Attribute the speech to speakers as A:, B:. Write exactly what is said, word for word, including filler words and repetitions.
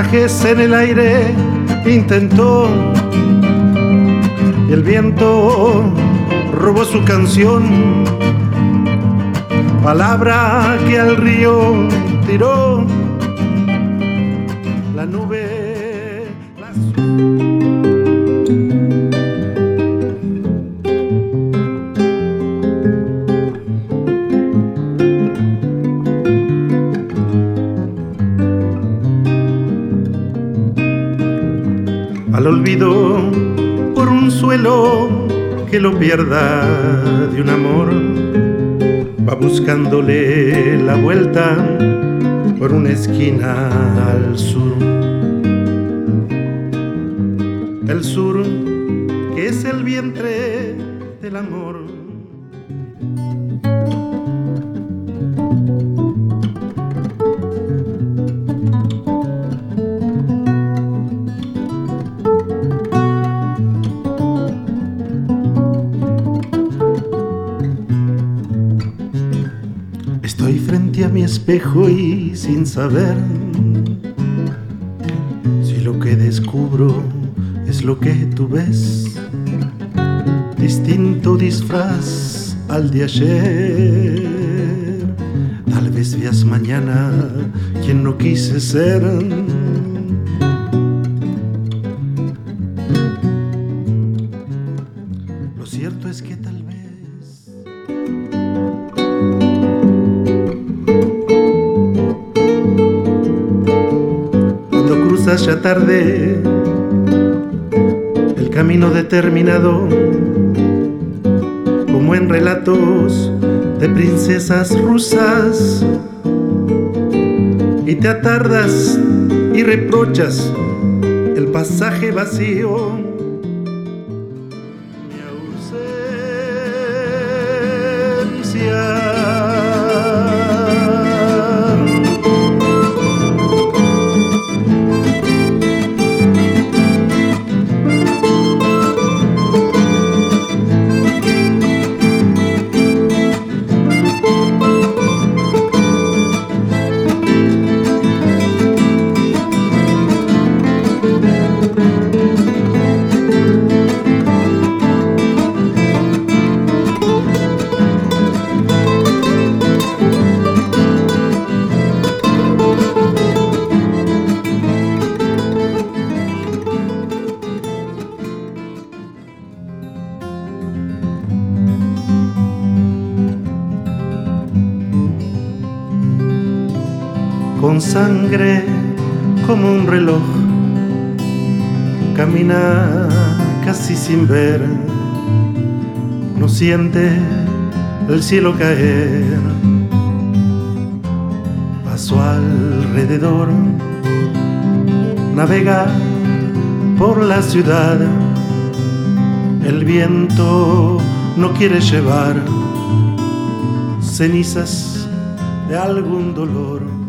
A: pasajes en el aire intentó, y el viento robó su canción, palabra que al río tiró la nube. La... Al olvido por un suelo que lo pierda de un amor, va buscándole la vuelta por una esquina al sur. El sur que es el vientre del amor. Estoy frente a mi espejo y sin saber si lo que descubro es lo que tú ves. Distinto disfraz al de ayer. Tal vez veas mañana quien no quise ser. Lo cierto es que tal vez ya tarde el camino determinado, como en relatos de princesas rusas, y te atardas y reprochas el pasaje vacío. Mi ausencia. Con sangre como un reloj, camina casi sin ver, no siente el cielo caer. A su alrededor navega por la ciudad, el viento no quiere llevar cenizas de algún dolor.